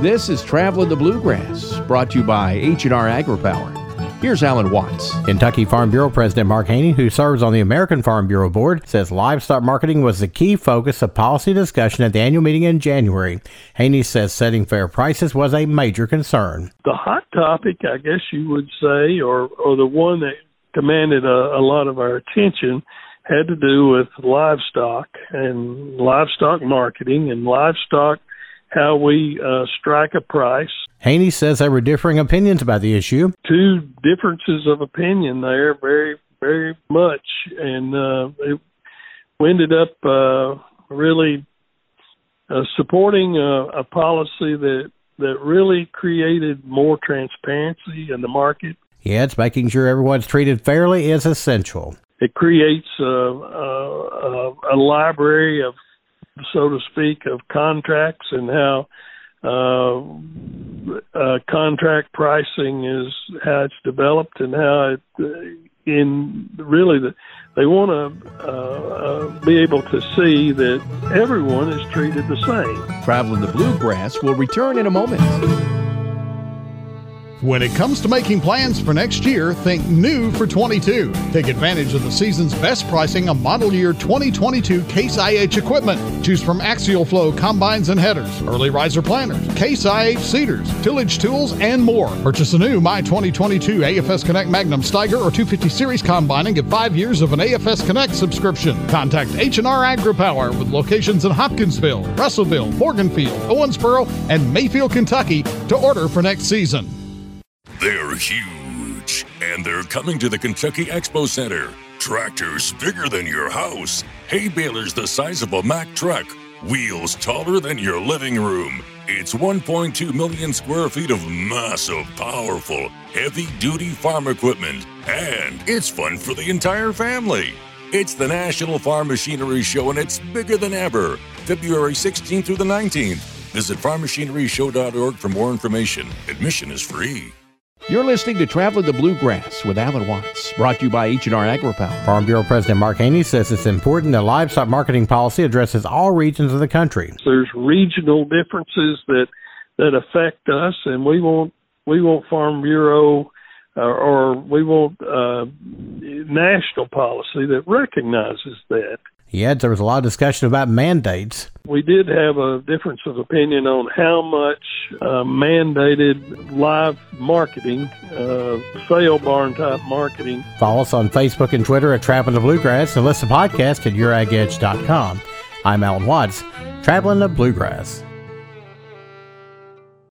This is Traveling the Bluegrass, brought to you by H&R AgriPower. Here's Alan Watts. Kentucky Farm Bureau President Mark Haney, who serves on the American Farm Bureau Board, says livestock marketing was the key focus of policy discussion at the annual meeting in January. Haney says setting fair prices was a major concern. The hot topic, I guess you would say, or the one that commanded a lot of our attention, had to do with livestock and livestock marketing and livestock, how we strike a price. Haney says there were differing opinions about the issue. Two differences of opinion there, very, very much. And we ended up really supporting a policy that really created more transparency in the market. He adds making sure everyone's treated fairly is essential. It creates a library of, so to speak, of contracts and how contract pricing is how it's developed and how they want to be able to see that everyone is treated the same. Traveling the Bluegrass will return in a moment. When it comes to making plans for next year, think new for 22. Take advantage of the season's best pricing on model year 2022 Case IH equipment. Choose from Axial Flow combines and headers, early riser planters, Case IH seeders, tillage tools, and more. Purchase a new My 2022 AFS Connect Magnum Steiger or 250 Series combine and get 5 years of an AFS Connect subscription. Contact H&R AgriPower with locations in Hopkinsville, Russellville, Morganfield, Owensboro, and Mayfield, Kentucky to order for next season. They're huge, and they're coming to the Kentucky Expo Center. Tractors bigger than your house, hay balers the size of a Mack truck, wheels taller than your living room. It's 1.2 million square feet of massive, powerful, heavy-duty farm equipment, and it's fun for the entire family. It's the National Farm Machinery Show, and it's bigger than ever. February 16th through the 19th. Visit farmmachineryshow.org for more information. Admission is free. You're listening to Traveling the Bluegrass with Alan Watts, brought to you by H&R AgriPower. Farm Bureau President Mark Haney says it's important that livestock marketing policy addresses all regions of the country. There's regional differences that affect us, and we want Farm Bureau or we want national policy that recognizes that. He adds there was a lot of discussion about mandates. We did have a difference of opinion on how much mandated live marketing, sale barn type marketing. Follow us on Facebook and Twitter at Traveling the Bluegrass and listen to the podcast at YourAgEdge.com. I'm Alan Watts, Traveling the Bluegrass.